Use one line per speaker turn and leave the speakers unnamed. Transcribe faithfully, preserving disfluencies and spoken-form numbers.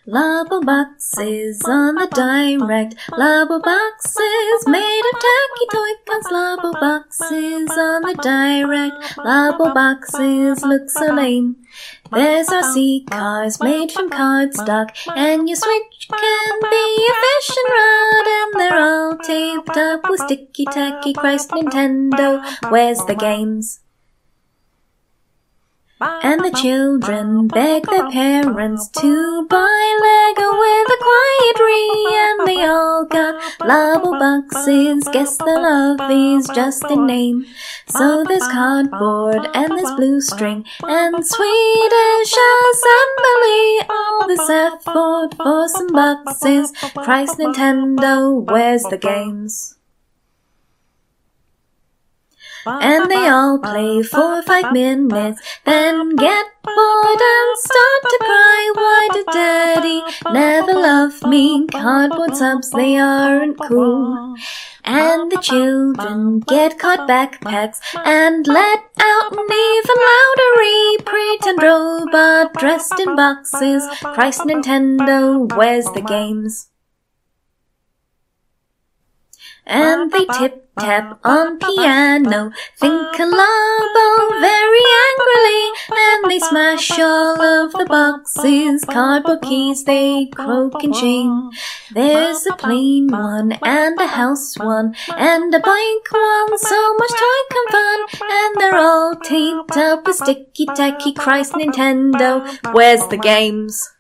Labo boxes on the direct, Labo boxes made of tacky toy guns, Labo boxes on the direct, Labo boxes look so lame. There's R C cars made from cardstock, and your switch can be a fishing rod, and they're all taped up with sticky tacky. Christ Nintendo, where's the games? And the children beg their parents to buy Lego with a quiet re, and they all got Labo boxes. Guess they'll love these just in name. So there's cardboard and there's blue string and Swedish assembly. All this effort for some boxes. Christ Nintendo, where's the games? And they all play for five minutes, then get bored and start to cry. Why did Daddy never love me? Cardboard subs, they aren't cool. And the children get caught backpacks and let out an even louder pretend robot dressed in boxes. Christ Nintendo, where's the games? And they tip-tap on piano, think a Labo very angrily, and they smash all of the boxes, cardboard keys they croak in shame. There's a plain one, and a house one, and a bike one, so much Toy-Con fun, and they're all taped up with sticky tacky. Christ Nintendo, where's the games?